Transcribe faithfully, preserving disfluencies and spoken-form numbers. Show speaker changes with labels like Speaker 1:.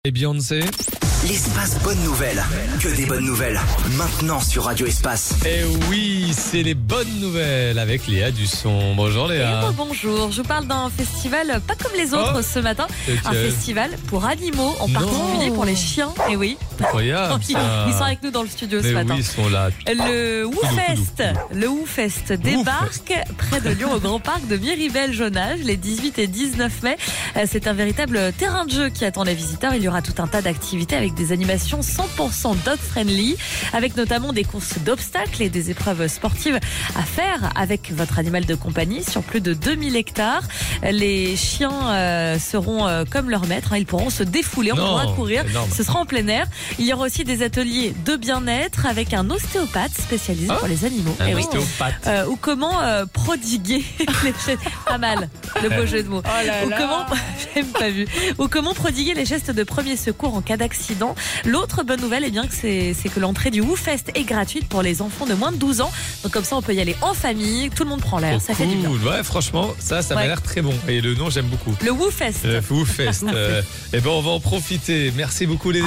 Speaker 1: Et Beyoncé.
Speaker 2: L'espace bonne nouvelle. Que des bonnes nouvelles. Maintenant sur Radio Espace.
Speaker 1: Et oui, c'est les bonnes nouvelles avec Léa Dusson. Bonjour Léa.
Speaker 3: Et bonjour, je vous parle d'un festival pas comme les autres
Speaker 1: Oh,
Speaker 3: ce matin.
Speaker 1: okay.
Speaker 3: Un festival pour animaux, en
Speaker 1: Non.
Speaker 3: particulier pour les chiens. Et oui,
Speaker 1: Incroyable
Speaker 3: ils,
Speaker 1: ça.
Speaker 3: ils sont avec nous dans le studio
Speaker 1: Mais
Speaker 3: ce matin.
Speaker 1: oui, ils sont là.
Speaker 3: Le WooFest, le WooFest débarque près de Lyon au Grand Parc de Miribel-Jonage les dix-huit et dix-neuf mai. C'est un véritable terrain de jeu qui attend les visiteurs. Il y aura tout un tas d'activités avec des animations cent pour cent dog-friendly, avec notamment des courses d'obstacles et des épreuves sportives à faire avec votre animal de compagnie sur plus de deux mille hectares. Les chiens euh, seront euh, comme leur maître, hein, ils pourront se défouler, on
Speaker 1: Non,
Speaker 3: pourra courir,
Speaker 1: énorme.
Speaker 3: ce sera en plein air. Il y aura aussi des ateliers de bien-être avec un ostéopathe spécialisé
Speaker 1: Ah,
Speaker 3: pour les animaux.
Speaker 1: Un
Speaker 3: Eh oui.
Speaker 1: ostéopathe.
Speaker 3: Euh, ou comment euh, prodiguer les gestes, pas mal, le beau jeu de mots. ou comment, j'ai même pas vu. Ou comment prodiguer les gestes de premier secours en cas d'accident. L'autre bonne nouvelle, eh bien que c'est, c'est que l'entrée du WooFest est gratuite pour les enfants de moins de douze ans. Donc comme ça, on peut y aller en famille, tout le monde prend l'air,
Speaker 1: Oh,
Speaker 3: ça fait du bien.
Speaker 1: cool. Ouais, franchement, ça, ça m'a
Speaker 3: Ouais.
Speaker 1: l'air très bon. Et le nom, j'aime beaucoup.
Speaker 3: Le WooFest.
Speaker 1: Le WooFest. Euh, eh ben, on va en profiter. Merci beaucoup les